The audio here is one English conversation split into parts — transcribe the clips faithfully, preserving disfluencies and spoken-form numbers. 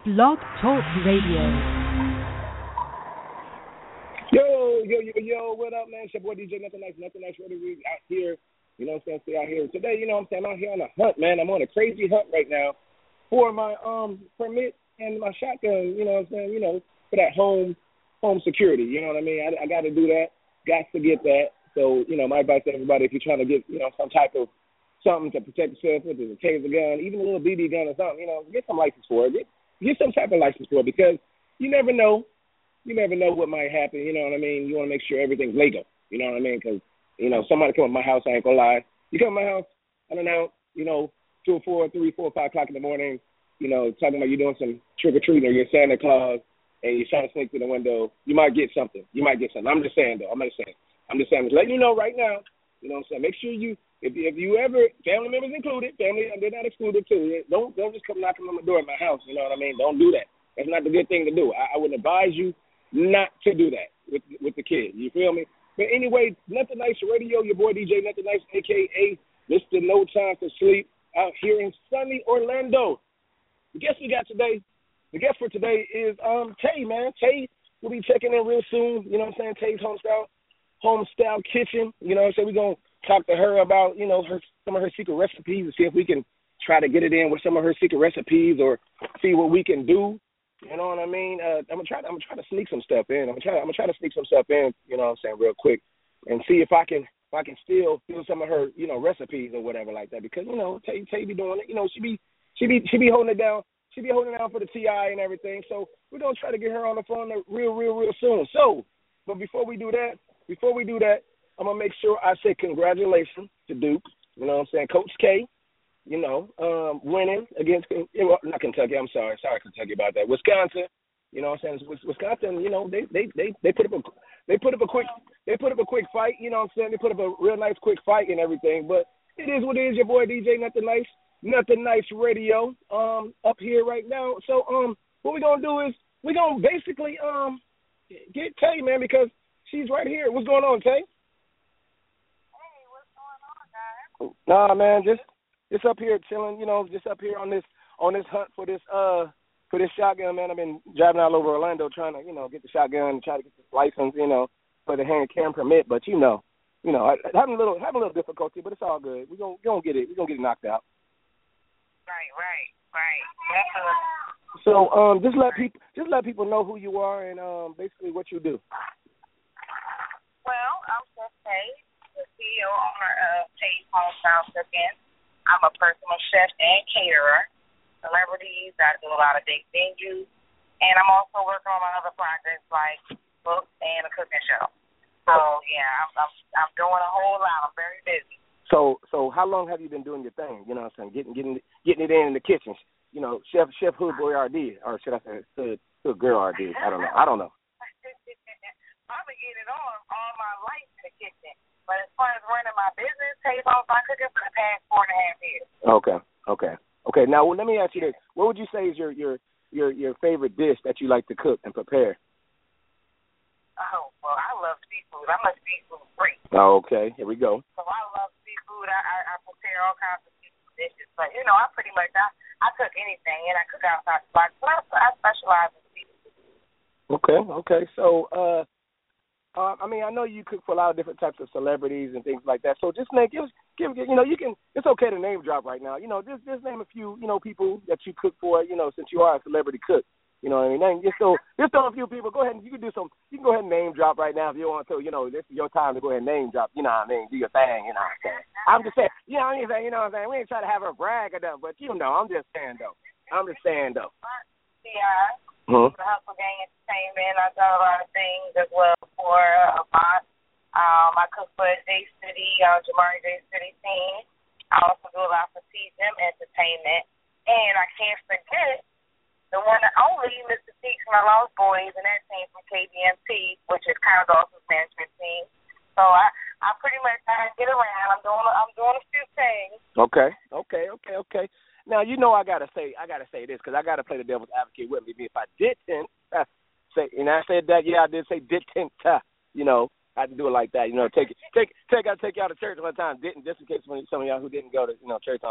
Blog Talk Radio. Yo, yo, yo, yo, what up, man? It's your boy D J Nothing Nice, Nothing Nice Radio Week out here. You know what I'm saying? Stay out here. Today, you know what I'm saying? I'm out here on a hunt, man. I'm on a crazy hunt right now for my um permit and my shotgun, you know what I'm saying? You know, for that home home security, you know what I mean? I, I got to do that. Got to get that. So, you know, my advice to everybody, if you're trying to get, you know, some type of something to protect yourself, whether it's a taser gun, even a little B B gun or something, you know, get some license for it. Get, get some type of license for it because you never know. You never know what might happen, you know what I mean? You want to make sure everything's legal, you know what I mean? Because, you know, somebody come to my house, I ain't going to lie. You come to my house, I don't know, you know, two or four, three, four, five o'clock in the morning, you know, talking about you doing some trick-or-treating or you're Santa Claus and you're trying to sneak through the window, you might get something. You might get something. I'm just saying, though. I'm just saying. I'm just saying. Just letting you know right now, you know what I'm saying? Make sure you, if, if you ever, family members included, family, they're not excluded too. Don't, don't just come knocking on the door at my house, you know what I mean? Don't do that. That's not the good thing to do. I, I would advise you not to do that with with the kid. You feel me? But anyway, Nothing Nice Radio, your boy D J Nothing Nice, a k a. Mister No Time to Sleep, out here in sunny Orlando. The guest we got today, the guest for today is um Tay, man. Tay will be checking in real soon. You know what I'm saying? Tay's Homestyle, Homestyle Kitchen. You know what I'm saying? We're going to talk to her about, you know, her some of her secret recipes and see if we can try to get it in with some of her secret recipes or see what we can do. You know what I mean? Uh, I'm gonna try. I'm gonna try to sneak some stuff in. I'm gonna try. I'm gonna try to sneak some stuff in. You know what I'm saying? Real quick, and see if I can. If I can still do some of her, you know, recipes or whatever like that. Because you know, Tay, Tay be doing it. You know, she be, she be, she be holding it down. She be holding it down for the T I and everything. So we're gonna try to get her on the phone real, real, real soon. So, but before we do that, before we do that, I'm gonna make sure I say congratulations to Duke. You know what I'm saying? Coach K. You know, um, winning against, well, not Kentucky, I'm sorry. Sorry, Kentucky, about that. Wisconsin, you know what I'm saying? Wisconsin, you know, they they, they, they put up a they put up a quick they put up a quick fight, you know what I'm saying? They put up a real nice quick fight and everything. But it is what it is, your boy D J Nothing Nice, Nothing Nice Radio, um, up here right now. So um what we're gonna do is we're gonna basically um get Tay, man, because she's right here. What's going on, Tay? Hey, what's going on, guys? Nah, man, just Just up here chilling, you know, just up here on this on this hunt for this uh for this shotgun, man. I've been driving all over Orlando trying to, you know, get the shotgun and try to get this license, you know, for the hand cam permit. But you know, you know, I, having a little having a little difficulty, but it's all good. We're gonna we're gonna get it. We're gonna get it knocked out. Right, right, right. Definitely. So um just let people just let people know who you are and um basically what you do. Well, I'm Chef Tay, the C E O owner of Tay's Homestyle Cooking. I'm a personal chef and caterer, celebrities. I do a lot of big venues, and I'm also working on my other projects like books and a cooking show. So yeah, I'm I'm, I'm doing a whole lot. I'm very busy. So so how long have you been doing your thing? You know what I'm saying? Getting getting getting it in in the kitchen. You know, Chef Chef Hood Boy R D, or should I say Hood Hood Girl R D? I don't know. I don't know. I've been getting it on all my life in the kitchen. But as far as running my business, Tay's Homestyle Cooking for the past four and a half years. Okay, okay, okay. Now, well, let me ask you this: what would you say is your your your your favorite dish that you like to cook and prepare? Oh, well, I love seafood. I'm a seafood freak. Oh, okay. Here we go. So I love seafood. I, I, I prepare all kinds of seafood dishes. But you know, I pretty much I, I cook anything, and I cook outside the box. But I, I specialize in seafood. Okay, okay. So, uh. Uh, I mean, I know you cook for a lot of different types of celebrities and things like that. So just name, give, give, you know, you can. It's okay to name drop right now. You know, just just name a few, you know, people that you cook for. You know, since you are a celebrity cook. You know what I mean? Name, just throw, just throw a few people. Go ahead and you can do some. You can go ahead and name drop right now if you want to. You know, this is your time to go ahead and name drop. You know what I mean? Do your thing. You know what I'm saying? I'm just saying. You know what I'm saying? You know what I'm saying? We ain't trying to have her brag or nothing, but you know, I'm just saying though. I'm just saying though. Yeah. Mm-hmm. The Hustle Gang Entertainment. I've done a lot of things as well for uh, Avant. Um, I cook for J City, uh, Jamari J City team. I also do a lot for T G M Entertainment. And I can't forget the one and only Mister Teeks and the Lost Boys, and that team from K B M T, which is kind of Dawson's management team. So I, I pretty much I get around. I'm doing I'm doing a few things. Okay, okay, okay, okay. Now you know I gotta say I gotta say this because I gotta play the devil's advocate with me. If I didn't uh, say, and I said that, yeah, I did say didn't. Uh, you know, I had to do it like that. You know, take it, take take I take y'all to church one time. Didn't just in case some of y'all who didn't go to you know church on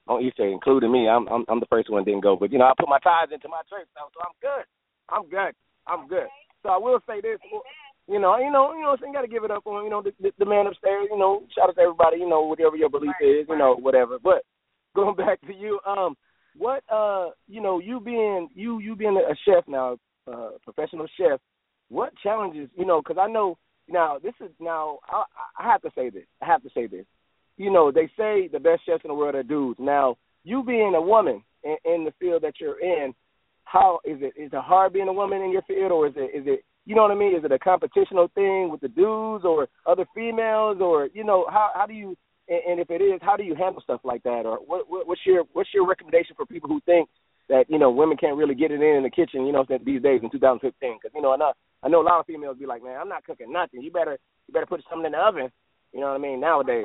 on Easter, including me. I'm I'm, I'm the first one that didn't go, but you know I put my tithes into my church, so, so I'm good. I'm good. I'm good. So I will say this, you know, you know, you know, so you got to give it up on, you know, the, the, the man upstairs. You know, shout out to everybody. You know, whatever your belief is, you know, whatever. But going back to you, um, what uh, you know, you being you you being a chef now, uh, professional chef. What challenges, you know, because I know now this is now I, I have to say this. I have to say this. You know, they say the best chefs in the world are dudes. Now, you being a woman in, in the field that you're in, how is it? Is it hard being a woman in your field, or is it? Is it? You know what I mean? Is it a competitional thing with the dudes or other females, or you know, how how do you? And, and if it is, how do you handle stuff like that? Or what, what what's your what's your recommendation for people who think that you know women can't really get it in in the kitchen? You know, these days in two thousand fifteen, because you know, I know I know a lot of females be like, man, I'm not cooking nothing. You better you better put something in the oven. You know what I mean? Nowadays.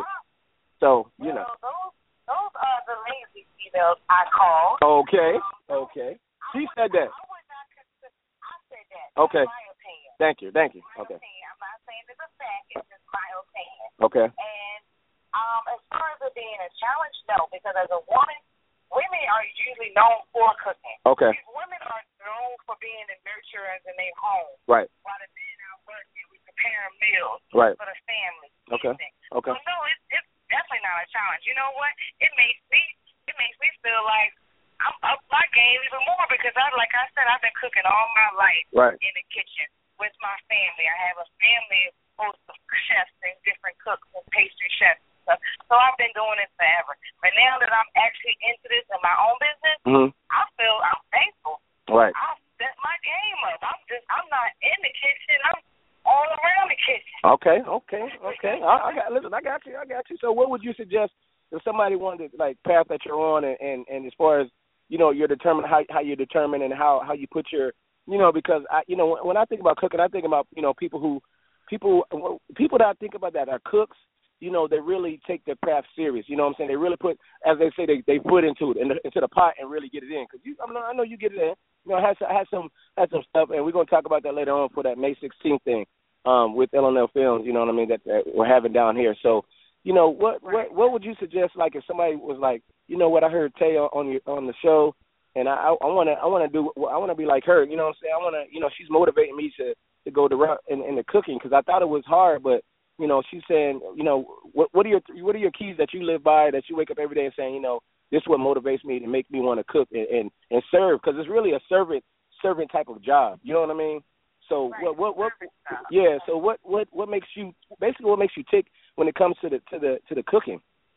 So, you know. Well, those, those are the lazy females I call. Okay, okay. She said that. I would not consider, I said that. Okay. That's my opinion. Thank you, thank you. My Okay. opinion. I'm not saying it's a fact, it's just my opinion. Okay. And um, as far as it being a challenge, no, because as a woman, women are usually known for cooking. Okay. These women are known for being the nurturers in their home. Right. While the men out working, we preparing meals right. for the family. Okay. Eating. Okay. So no, it's, it's definitely not a challenge. You know what? It makes me it makes me feel like I'm up my game even more because I like I said, I've been cooking all my life right. in the kitchen with my family. I have a family of chefs and different cooks and pastry chefs and stuff. So I've been doing it forever. But now that I'm actually into this in my own business, mm-hmm. I feel I'm thankful. Right. I set my game up. I'm just I'm not in the kitchen. I'm all around the kitchen. Okay, okay, okay. I, I got listen. I got you. I got you. So, what would you suggest if somebody wanted like path that you're on, and, and, and as far as you know, you're determined how how you determine and how, how you put your, you know, because I, you know, when I think about cooking, I think about you know people who people people that I think about that are cooks. You know, they really take their craft serious. You know what I'm saying? They really put, as they say, they they put into it, in the, into the pot and really get it in. Because you, I, mean, I know you get it in. You know, I had, I had some had some stuff, and we're gonna talk about that later on for that May sixteenth thing um, with L and L Films. You know what I mean? That, that we're having down here. So, you know, what what what would you suggest? Like, if somebody was like, you know what, I heard Tay on your on the show, and I I want to I want to do I want to be like her. You know what I'm saying? I want to, you know, she's motivating me to to go the route in, in the cooking because I thought it was hard, but you know, she's saying, you know, what what are your what are your keys that you live by, that you wake up every day and saying, you know, this is what motivates me to make me want to cook and and, and serve, because it's really a servant servant type of job. You know what I mean? So right. what what what yeah. So what, what what makes you basically what makes you tick when it comes to the to the to the cooking?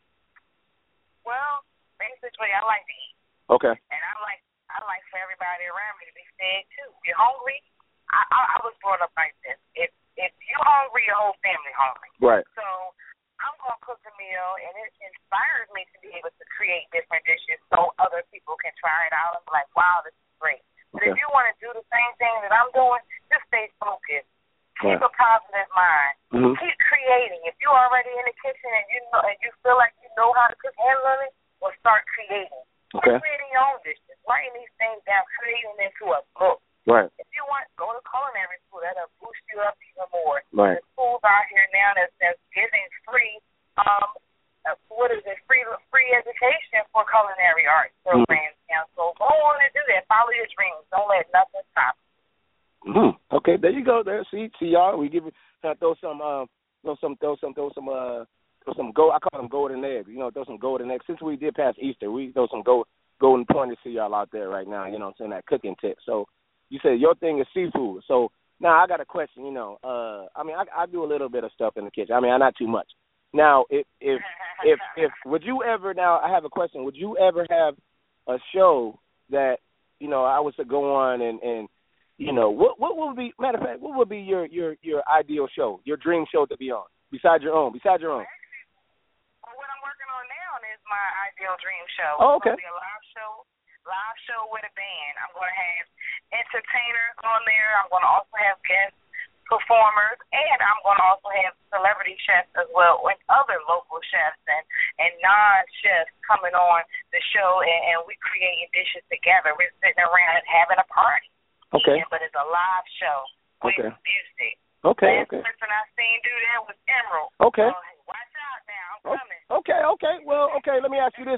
Well, basically, I like to eat. Okay. And I like I like for everybody around me to be fed too. If you're hungry, I I, I was brought up like this. If If you're hungry, your whole family hungry. Right. So I'm going to cook a meal, and it inspires me to be able to create different dishes so other people can try it out and be like, wow, this is great. But okay. if you want to do the same thing that I'm doing, just stay focused. Keep right. a positive mind. Mm-hmm. Keep creating. If you're already in the kitchen and you know and you feel like you know how to cook and learn it, well, start creating. Okay. Start creating your own dishes. Writing these things down, creating into a book. Right. If you want, go to culinary school. That'll boost you up even more. Right. There's schools out here now that's, that's giving free, um, uh, what is it, free free education for culinary arts programs. Mm-hmm. Now, so go on and do that. Follow your dreams. Don't let nothing stop you. Mm-hmm. Okay, there you go. There, see, see y'all. We give uh, throw some, uh, throw some, throw some, throw some, uh, throw some gold. I call them golden eggs. You know, throw some golden eggs. Since we did past Easter, we throw some gold, golden pointers to y'all out there right now. You know, what I'm saying, that cooking tip. So. You said your thing is seafood. So now I got a question, you know. Uh, I mean, I, I do a little bit of stuff in the kitchen. I mean, not too much. Now, if, if, if, if, would you ever, now I have a question. Would you ever have a show that, you know, I was to go on and, and you know, what, what would be, matter of fact, what would be your, your, your ideal show, your dream show to be on, besides your own, besides your own? Well, what I'm working on now is my ideal dream show. Oh, okay. It's going to be a live show, live show with a band. I'm going to have entertainers on there. I'm going to also have guest performers, and I'm going to also have celebrity chefs as well, and other local chefs and, and non-chefs coming on the show, and, and we creating dishes together. We're sitting around having a party. Okay. Eating, but it's a live show with okay. music. Okay, Last okay. person I seen do that was Emerald. Okay. So, watch out now. I'm coming. Okay, okay. Well, okay, let me ask you this, though.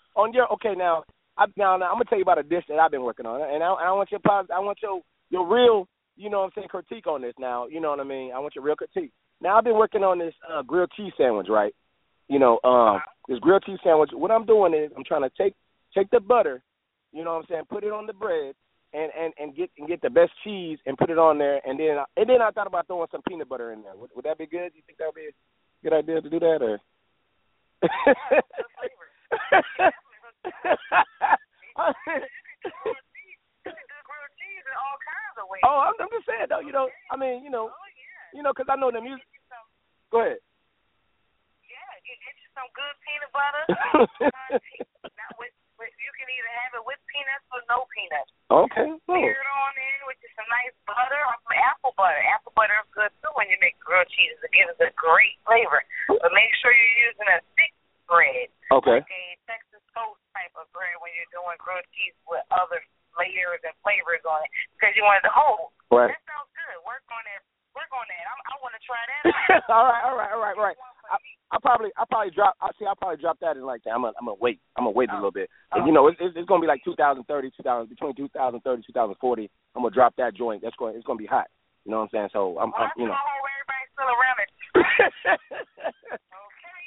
on your okay now. I, now, now I'm gonna tell you about a dish that I've been working on, and I, I want your pos- I want your your real, you know what I'm saying, critique on this. Now, you know what I mean. I want your real critique. Now, I've been working on this uh, grilled cheese sandwich, right? You know, um, this grilled cheese sandwich. What I'm doing is I'm trying to take take the butter, you know what I'm saying, put it on the bread, and, and, and get and get the best cheese and put it on there, and then I, and then I thought about throwing some peanut butter in there. Would, would that be good? You think that would be a good idea to do that, or? Oh, I'm, I'm just saying though. You know, I mean, you know, you know, because I know the music. Go ahead. Yeah, get, get you some good peanut butter. Not with, with, you can either have it with peanuts or no peanuts. Okay. Cool. Sear it on in with just some nice butter or some apple butter. Apple butter is good too when you make grilled cheese. It gives a great flavor. But make sure you're using a thick bread. Okay. Like a Texas toast type of bread when you're doing grilled cheese with other layers and flavors on it because you want it to hold. Right. That sounds good. Work on that. Work on that. I'm, I want to try that. all right, all right, all right, all right. I, I probably, I probably drop. I see. I probably drop that in like that. I'm gonna, I'm gonna wait. I'm gonna wait a little bit. Oh. You know, it's, it's, it's gonna be like two thousand thirty, two thousand between two thousand thirty, two thousand forty. I'm gonna drop that joint. That's going. It's gonna be hot. You know what I'm saying? So I'm, well, I'm you know. Everybody's still around it. Okay.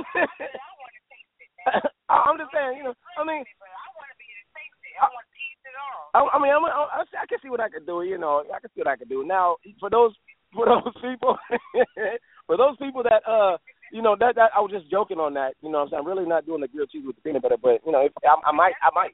I want to taste it. I'm just saying. You know. I mean. I want to be able to taste it. I want to taste it all. I, I mean, I'm, I, I can see what I can do. You know, I can see what I can do. Now, for those, for those people, for those people that, uh, you know, that, that I was just joking on that. You know, what I'm saying, I'm really not doing the grilled cheese with the peanut butter, but you know, if, I, I might, I might,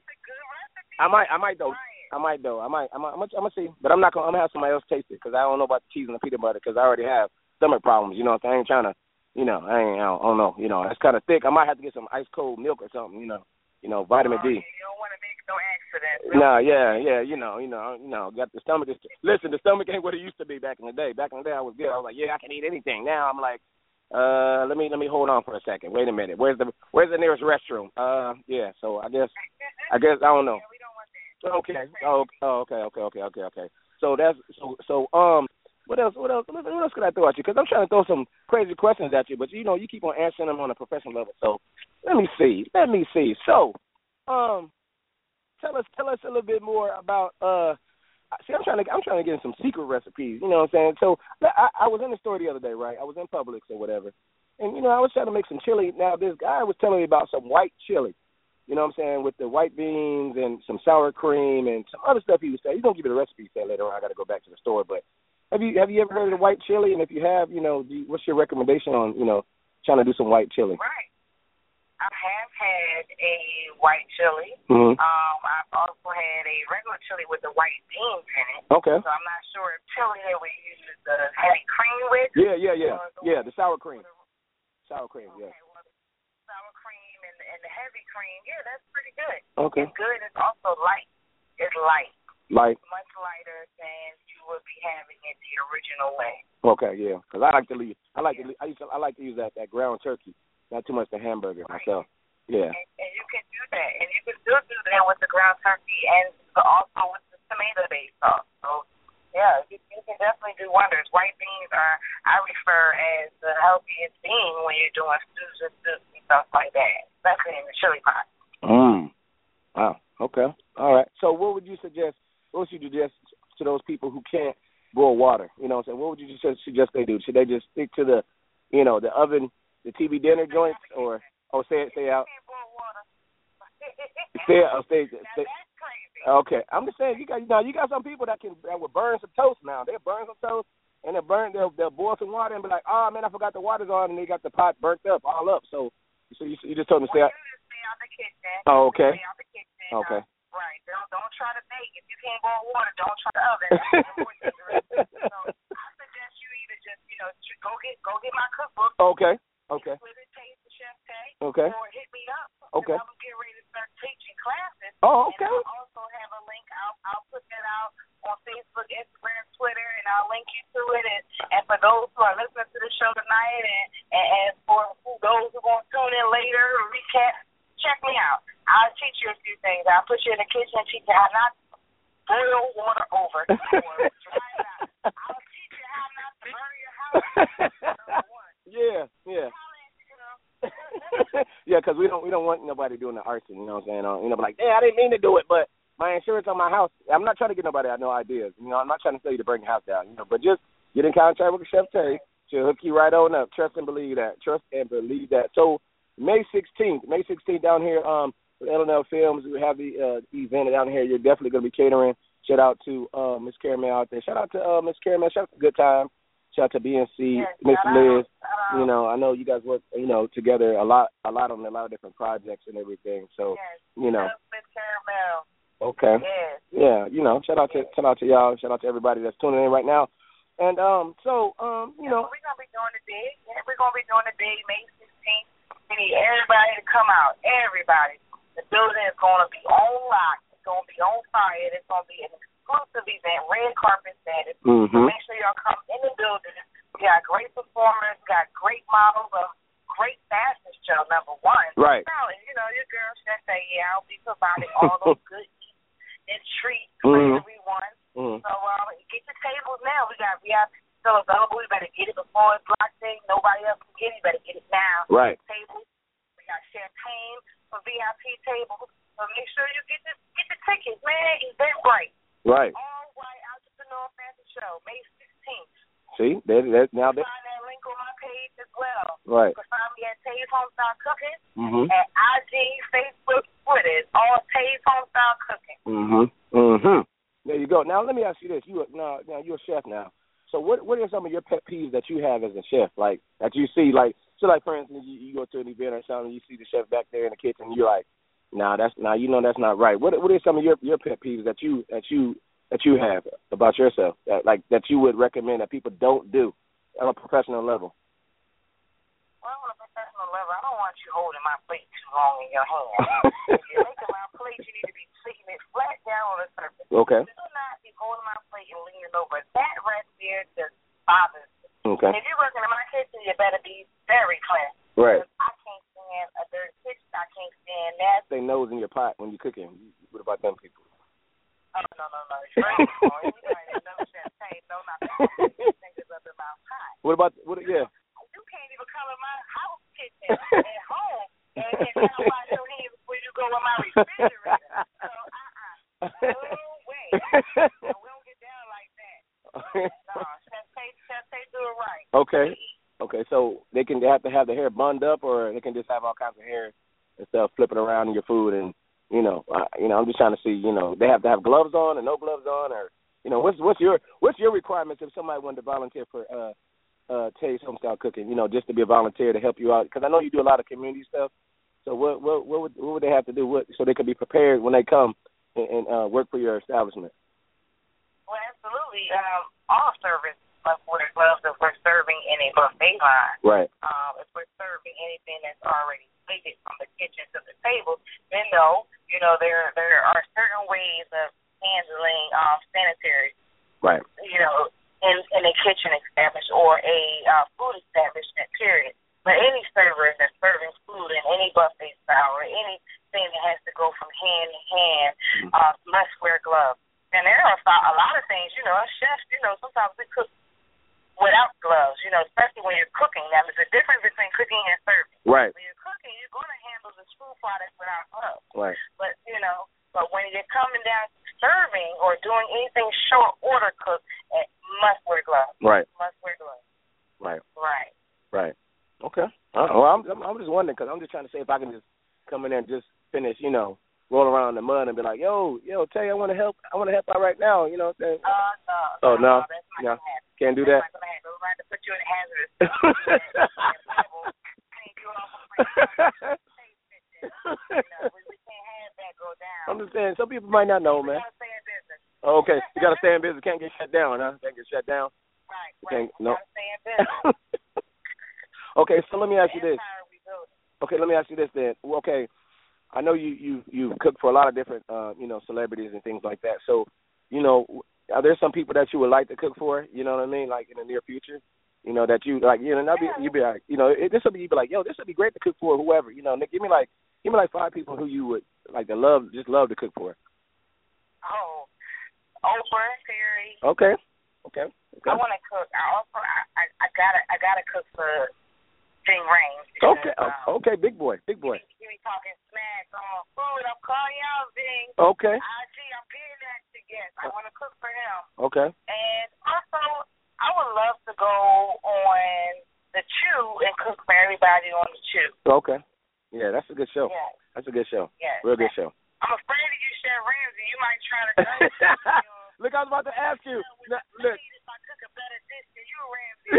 I might, I might though. I might though. I might. I'm, I'm, I'm gonna see, but I'm not gonna. I'm gonna have somebody else taste it because I don't know about the cheese and the peanut butter because I already have stomach problems. You know, what I'm saying? I ain't trying to. You know, I ain't. I don't, I don't know. You know, it's kind of thick. I might have to get some ice cold milk or something. You know. You know, vitamin D. You don't want to make no accident. No, yeah, yeah, you know, you know, you know, got the stomach. Listen, the stomach ain't what it used to be back in the day. Back in the day, I was good. I was like, yeah, I can eat anything. Now I'm like, uh, let me let me hold on for a second. Wait a minute. Where's the Where's the nearest restroom? Uh, yeah. So I guess, I guess I don't know. Okay. Oh, oh okay, okay, okay, okay, okay. So that's so so um. What else? What else? What else could I throw at you? Because I'm trying to throw some crazy questions at you, but you know, you keep on answering them on a professional level. So let me see. Let me see. So, um, tell us, tell us a little bit more about. Uh, see, I'm trying to, I'm trying to get in some secret recipes. You know what I'm saying? So I, I was in the store the other day, right? I was in Publix or whatever, and you know, I was trying to make some chili. Now this guy was telling me about some white chili. You know what I'm saying? With the white beans and some sour cream and some other stuff he was saying. He's gonna give me the recipe say later on. I got to go back to the store, but. Have you have you ever heard of the white chili? And if you have, you know, do you, what's your recommendation on, you know, trying to do some white chili? Right. I have had a white chili. Mm-hmm. Um, I've also had a regular chili with the white beans in it. Okay. So I'm not sure if chili that we use the heavy cream with. Yeah, yeah, yeah. The yeah, the sour cream. Sour cream, okay, yeah. Well, the sour cream and, and the heavy cream, yeah, that's pretty good. Okay. It's good. It's also light. It's light. Light. Much lighter than you would be having it the original way. Okay, yeah, because I like to leave. I like yeah. to. I used to. I like to use that that ground turkey, not too much the hamburger right. myself. Yeah. And, and you can do that, and you can still do that with the ground turkey, and also with the tomato-based sauce. So, yeah, you, you can definitely do wonders. White beans are, I refer as the healthiest bean when you're doing stews and soups and stuff like that, especially in the chili pot. Mm. Wow. Okay. All right. So, what would you suggest? What would you suggest to those people who can't boil water? You know what I'm saying? What would you suggest, suggest they do? Should they just stick to the, you know, the oven, the T V dinner joints, or or stay stay out? Stay out. Stay. stay. Okay. I'm just saying you got now you got some people that can that will burn some toast now. They'll burn some toast and they'll burn they'll they'll boil some water and be like, oh man, I forgot the water's on, and they got the pot burnt up all up. So so you you just told them to stay out. Stay out the kitchen. Oh, okay. Stay out the kitchen. Okay. Right. Don't don't try to bake. If you can't boil water, don't try the oven. So I suggest you either just, you know, go get go get my cookbook. Okay. Okay. With it, taste the chef tag. Okay. Or hit me up. Okay. I'm getting ready to start teaching classes. Oh, okay. And I'll also have a link. I'll I'll put that out on Facebook, Instagram, Twitter, and I'll link you to it. And, and for those who are listening to the show tonight, and and, and for those who are going to tune in later, recap, check me out. I'll teach you a few things. I'll put you in the kitchen and teach you how not to boil water over or dry it out. I'll teach you how not to burn your house. Number one. Yeah, yeah. yeah, because we don't we don't want nobody doing the arson. You know what I'm saying? Uh, you know, be like, yeah, I didn't mean to do it, but my insurance on my house. I'm not trying to get nobody out no ideas. You know, I'm not trying to tell you to bring the house down. You know, but just get in contact with Chef Tay. She'll hook you right on up. Trust and believe that. Trust and believe that. So May sixteenth, May sixteenth down here, um, with L and L Films, we have the uh, event down here. You're definitely going to be catering. Shout out to uh, Miss Caramel out there. Shout out to uh, Miss Caramel. Shout out to Good Time. Shout out to B N C, yes, Miss Liz. You know, I know you guys work, you know, together a lot, a lot on a lot of different projects and everything. So, yes, you know. Miss Caramel. Okay. Yes. Yeah, you know, shout out to shout out to y'all. Shout out to everybody that's tuning in right now. And um, so um, you yeah, know, we're gonna be doing the big. Yeah, we're gonna be doing the big May sixteenth. We need everybody to come out. Everybody. The building is gonna be on lock. It's gonna be on fire. It's gonna be an exclusive event, red carpet set. mm-hmm. So make sure y'all come in the building. We got great performers. We got great models. A great fashion show. Number one. Right. So, you know, your girl should say, yeah, I'll be providing all those good eats and treats for mm-hmm. everyone. Mm-hmm. So um, get your tables now. We got V I P still available. You better get it before it's locked in. Nobody else can get it. You better get it now. Right. Tables. We got champagne for V I P tables. So make sure you get the get the tickets, man. Eventbrite. Right. All White Entrepreneur Fashion Show, May sixteenth. See, that that now that. Find that link on my page as well. Right. You can find me at Taze Homestyle Cooking. Mm-hmm. At I G, Facebook, Twitter. It's all Taze Homestyle Cooking. Mhm. Mhm. There you go. Now let me ask you this: you now, now you're a chef now. So what what are some of your pet peeves that you have as a chef? Like that you see, like so, like for instance, you, you go to an event or something, you see the chef back there in the kitchen, you're like, nah, that's nah, you know that's not right. What what are some of your your pet peeves that you that you that you have about yourself, that, like that you would recommend that people don't do on a professional level? Well, on a professional level, I don't want you holding my plate too long in your hand. If you're making my plate, you need to be sticking it flat down on the surface. Okay. Do not be holding my plate and leaning over. That right there just bothers me. Okay. If you're working in my kitchen, you better be very clean. Right. I can't stand a dirty kitchen. I can't stand that. They nose in your pot when you're cooking. What about them people? Oh, no, no, no. You're right. No champagne. No, not that. Fingers up in my pot. What about, what, yeah. You can't even come in my house kitchen at home and, and now wash your hands before you go in my refrigerator. So, uh-uh. No way. No, we don't get down like that. No, Chef Tay, Chef Tay do it right. Okay. Okay, so they can they have to have the hair bunned up, or they can just have all kinds of hair and stuff flipping around in your food, and you know, uh, you know, I'm just trying to see, you know, they have to have gloves on and no gloves on, or you know, what's what's your what's your requirements if somebody wanted to volunteer for uh uh Taze Homestyle Cooking, you know, just to be a volunteer to help you out, because I know you do a lot of community stuff. So what what what would what would they have to do what, so they could be prepared when they come and, and uh, work for your establishment? Well, absolutely. Um, all service must wear gloves if we're serving in a buffet line. Right. Um, if we're serving anything that's already plated from the kitchen to the table, then no, you know, there there are certain ways of handling um, sanitary. Right. You know, in in a kitchen establishment or a uh, food establishment. Period. But any server that's serving food in any buffet style or anything that has to go from hand to hand uh, must wear gloves. And there are a lot of things, you know, as chefs, you know, sometimes we cook without gloves, you know, especially when you're cooking. Now, there's a difference between cooking and serving. Right. When you're cooking, you're going to handle the food products without gloves. Right. But, you know, but when you're coming down to serving or doing anything short order cook, it must wear gloves. Right. Must wear gloves. Right. Right. Right. Okay. Uh, well, I'm, I'm I'm just wondering, because I'm just trying to say if I can just come in there and just finish, you know, roll around in the mud and be like, yo, yo, Tay, I want to help. I want to help out right now. You know what I'm saying? Uh, no. Oh, no? no that's not no. going to happen. Can't do that's that? Not gonna happen. We're going to put you in hazardous. We can't have that go down. I'm just saying, some people might not know, man. We got to stay in business. Oh, okay. You got to stay in business. Can't get shut down, huh? Can't get shut down? Right, You right. can't, We no. got to stay in business. Okay, so let me ask you this. Empire we building. Okay, let me ask you this then. Well, okay, I know you you you cook for a lot of different uh, you know, celebrities and things like that. So, you know, are there some people that you would like to cook for? You know what I mean? Like in the near future, you know, that you like, you know, not be, you'd be like, you know, it, this would be you'd be like, yo, this would be great to cook for whoever. You know, give me like give me like five people who you would like to love, just love to cook for. Oh, Oprah, Terry. Okay. Okay. Okay. I want to cook. I also I, I I gotta I gotta cook for Big Range. Okay, um, okay, big boy, big boy. He be talking smack on food. I'm calling y'all, Bing. Okay. I see, I'm getting that to guess. I want to cook for him. Okay. And also, I would love to go on the Chew and cook for everybody on the Chew. Okay. Yeah, that's a good show. Yeah. That's a good show. Yeah. Real good show. I'm afraid of you, Chef Ramsay. You might try to go. Look, I was about to ask you. Look. Look. If I cook a better dish than you, Ramsay.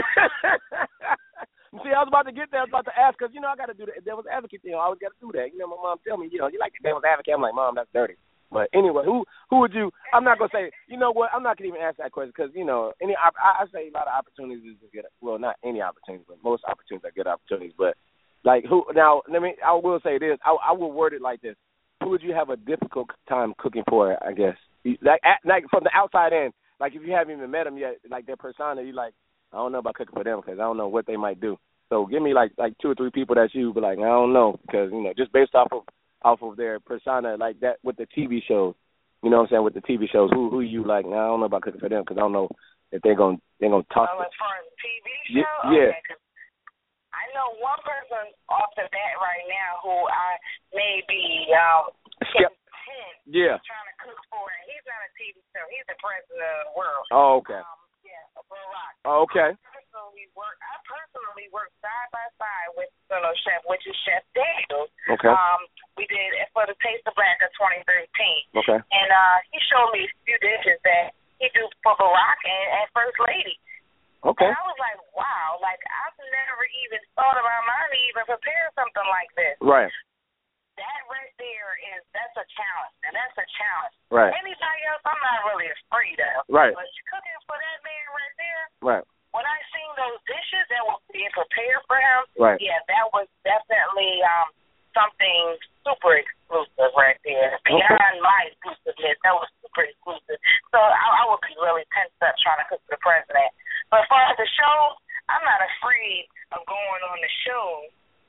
See, I was about to get there. I was about to ask because, you know, I got to do the devil's advocate thing. I always got to do that. You know, my mom tell me, you know, you like the devil's advocate. I'm like, Mom, that's dirty. But anyway, who who would you? I'm not gonna say. You know what? I'm not gonna even ask that question because, you know, any I, I say a lot of opportunities is good. Well, not any opportunities, but most opportunities are good opportunities. But like who? Now, let me. I will say this. I, I will word it like this. Who would you have a difficult time cooking for? I guess like like from the outside in. Like if you haven't even met them yet, like their persona, you like, I don't know about cooking for them because I don't know what they might do. So give me like like two or three people that you be like, I don't know, because, you know, just based off of off of their persona like that with the T V shows. You know what I'm saying, with the T V shows, who who you like? Nah, I don't know about cooking for them because I don't know if they're gonna they're gonna toss Oh, it. as far as T V show, Y- yeah. Okay, 'cause I know one person off the bat right now who I may be um Yep. content Yeah. trying to cook for, and he's not a T V show. He's the president of the world. Oh, okay. Um, yeah, Barack. Oh, okay. I personally work. I personally work side by side with fellow chef, which is Chef Daniels. Okay. Um, we did it for the Taste of Black of twenty thirteen. Okay. And uh, he showed me a few dishes that he do for Barack and, and First Lady. Okay. And I was like, wow, like I've never even thought about mine even preparing something like this. Right. That right there is that's a challenge, and that's a challenge. Right. Anybody else, I'm not really afraid of. Right. But you cooking for that man right there. Right. When I seen those dishes that were being prepared for him, Right. yeah, that was definitely um something super exclusive right there. Beyond Okay. my exclusiveness, that was super exclusive. So I, I would be really tense up trying to cook for the president. But as far as the show, I'm not afraid of going on the show.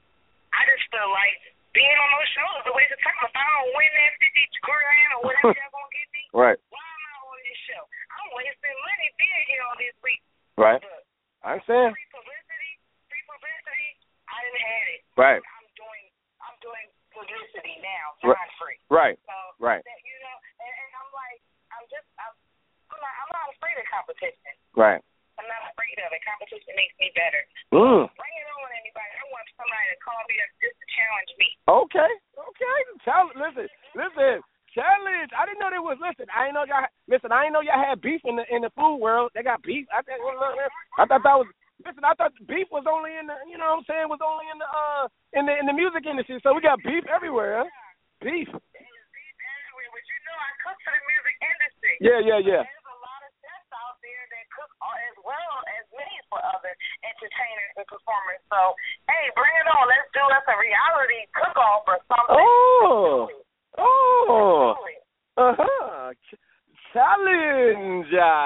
I just feel like being on those shows is a waste of time. If I don't win that fifty grand or whatever y'all gonna give me, Right. why am I on this show? I'm wasting money being here on this week. Right. Look, I understand. free publicity, free publicity. I didn't have it. Right. I'm doing, I'm doing publicity now, Right. time free. Right. So Right. that, you know, and, and I'm like, I'm just, I'm, I'm not, I'm not afraid of competition. Right. I'm not afraid of it. Competition makes me better. Mm. Bring it on, anybody. I want somebody to call me up just to challenge me. Okay. Okay. Challenge. Listen. Listen. Challenge. I didn't know there was. Listen. I didn't know y'all. Listen. I didn't know y'all had beef in the in the food world. They got beef. I think. I thought that was. Listen. I thought beef was only in the. You know what I'm saying? Was only in the uh in the in the music industry. So we got beef everywhere. Huh? Beef. There's beef everywhere, but you know I cook for the music industry. Yeah. Yeah. Yeah. There's a lot of chefs out there that cook as well as me for other entertainers and performers. So, hey, bring it on. Let's do us a reality cook-off or something. Oh. Oh. Uh huh. Ch- challenge.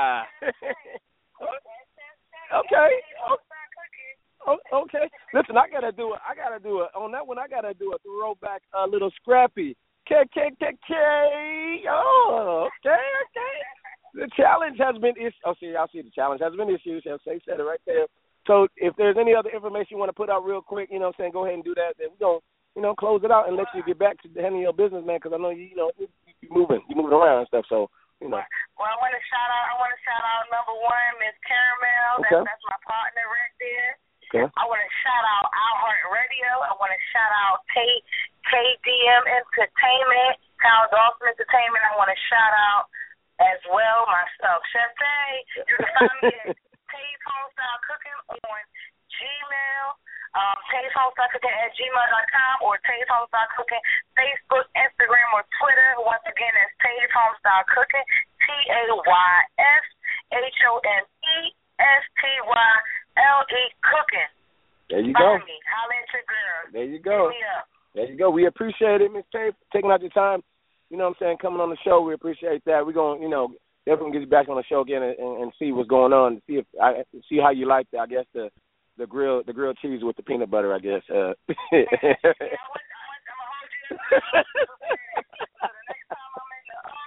Okay. Oh, okay. Listen, I gotta do it. I gotta do it on that one. I gotta do a throwback, a uh, little scrappy. K K K K. Oh, okay, okay. The challenge has been issued. Oh, see, I see the challenge has been issued. Chef Safe said it right there. So if there's any other information you want to put out real quick, you know what I'm saying, go ahead and do that. Then we're going to, you know, close it out and let you get back to handling your business, man, because I know, you, you know, you're moving. You're moving around and stuff. So, you know. Well, I want to shout out, I want to shout out number one, Miss Caramel. Okay. That's, that's my partner right there. Okay. I want to shout out iHeart Radio. I want to shout out K K D M Entertainment, Kyle Dawson Entertainment. I want to shout out as well myself, Chef Tay. You can find me at Tay's Homestyle Cooking on Gmail, um, Tay's Homestyle Cooking at gmail dot com, or Tay's Homestyle Cooking Facebook, Instagram, or Twitter. Once again, that's Tay's Homestyle Cooking, T A Y S H O M E S T Y L E Cooking. There you go. Find me. Holla at your girl. There you go. Hit me up. There you go. We appreciate it, Miss Tay, for taking out your time. You know what I'm saying, coming on the show. We appreciate that. We're going to, you know, definitely get you back on the show again and, and, and see what's going on, see if I see how you like, the, I guess, the the grill the grilled cheese with the peanut butter, I guess. Uh, yeah, I want, I want, I'm going to hold you up. The next time I'm in the O,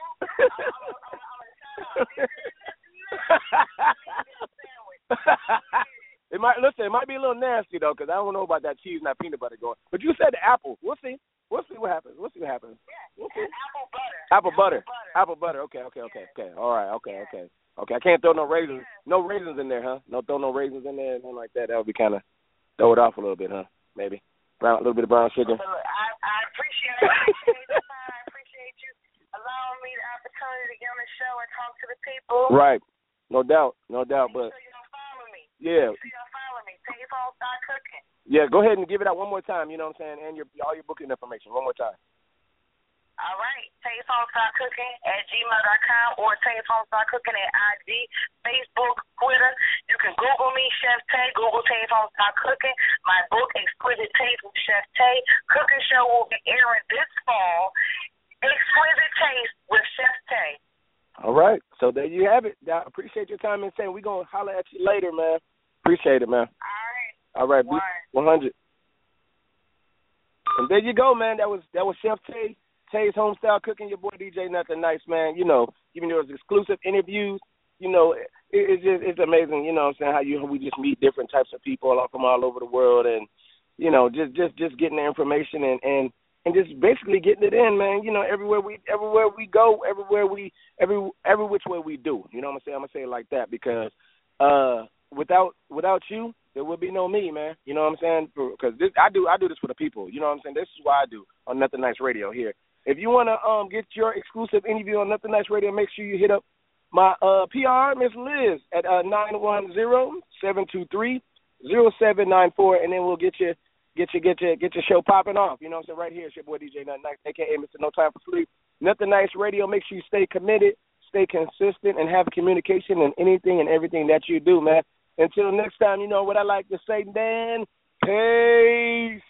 I'm going to shout out. might listen. It might be a little nasty though, because I don't know about that cheese and that peanut butter going. But you said the apple. We'll see. We'll see what happens. We'll see what happens. Yeah, we'll see. apple butter. Apple butter. Apple butter. Apple butter. Okay, okay, okay, okay. All right. Okay, okay, okay. I can't throw no raisins. No raisins in there, huh? No, throw no raisins in there, nothing like that. That would be kind of throw it off a little bit, huh? Maybe brown, a little bit of brown sugar. I, I appreciate it. I appreciate the time. I appreciate you allowing me the opportunity to get on the show and talk to the people. Right. No doubt. No doubt. But so you don't follow me. Yeah. So you don't follow me. Take your phone, start cooking. Yeah, go ahead and give it out one more time, you know what I'm saying, and your all your booking information one more time. All right. Take your phone, start cooking at gmail dot com or take your phone, start cooking at I G, Facebook, Twitter. You can Google me, Chef Tay. Google Take your phone, start cooking. My book, Exquisite Taste with Chef Tay. Cooking show will be airing this fall. Exquisite Taste with Chef Tay. All right. So there you have it. I appreciate your time and saying we're going to holler at you later, man. Appreciate it, man. All right. All right, one hundred. And there you go, man. That was that was Chef Tay, Tay's Homestyle Cooking. Your boy D J Nothing Nice, man. You know, even though it's exclusive interviews, you know, it, it's just it's amazing. You know what I'm saying, how you how we just meet different types of people all from all over the world, and you know, just just just getting the information and and and just basically getting it in, man. You know, everywhere we everywhere we go, everywhere we every every which way we do. You know what I'm saying? I'm gonna say it like that because uh, without without you, there would be no me, man. You know what I'm saying? Because this, I do, I do this for the people. You know what I'm saying? This is why I do on Nothing Nice Radio here. If you want to um get your exclusive interview on Nothing Nice Radio, make sure you hit up my uh P R, Miss Liz, at uh nine one zero, seven two three, zero seven nine four, and then we'll get you, get you, get you, get your show popping off. You know what I'm saying? Right here, it's your boy D J Nothing Nice, A K A Mister No Time for Sleep. Nothing Nice Radio. Make sure you stay committed, stay consistent, and have communication in anything and everything that you do, man. Until next time, you know what I like to say, Dan. Peace.